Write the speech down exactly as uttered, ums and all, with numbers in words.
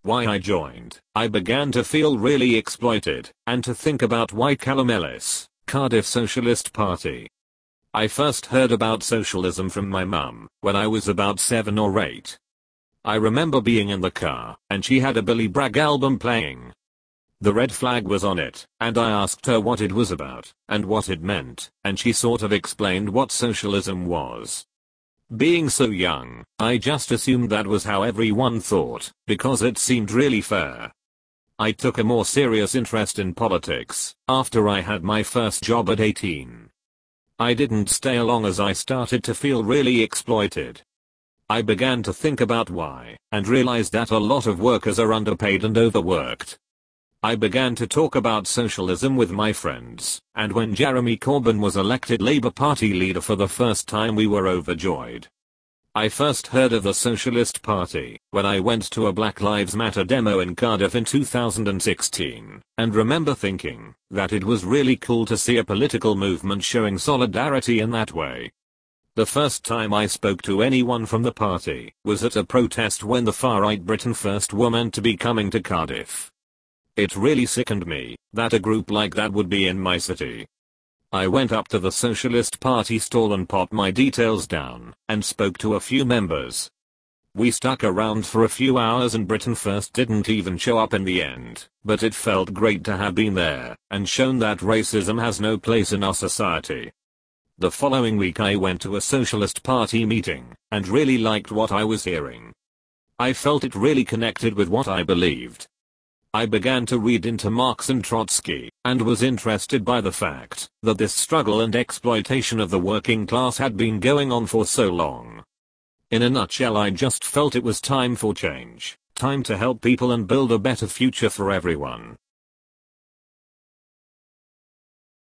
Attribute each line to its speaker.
Speaker 1: why I joined, I began to feel really exploited, and to think about why Callum Ellis, Cardiff Socialist Party. I first heard about socialism from my mum, when I was about seven or eight. I remember being in the car, and she had a Billy Bragg album playing. The red flag was on it, and I asked her what it was about, and what it meant, and she sort of explained what socialism was. Being so young, I just assumed that was how everyone thought, because it seemed really fair. I took a more serious interest in politics after I had my first job at eighteen. I didn't stay long as I started to feel really exploited. I began to think about why, and realized that a lot of workers are underpaid and overworked. I began to talk about socialism with my friends, and when Jeremy Corbyn was elected Labour Party leader for the first time we were overjoyed. I first heard of the Socialist Party when I went to a Black Lives Matter demo in Cardiff in two thousand sixteen, and remember thinking that it was really cool to see a political movement showing solidarity in that way. The first time I spoke to anyone from the party was at a protest when the far-right Britain First were meant to be coming to Cardiff. It really sickened me that a group like that would be in my city. I went up to the Socialist Party stall and popped my details down and spoke to a few members. We stuck around for a few hours and Britain First didn't even show up in the end, but it felt great to have been there and shown that racism has no place in our society. The following week I went to a Socialist Party meeting and really liked what I was hearing. I felt it really connected with what I believed. I began to read into Marx and Trotsky, and was interested by the fact that this struggle and exploitation of the working class had been going on for so long. In a nutshell, I just felt it was time for change, time to help people and build a better future for everyone.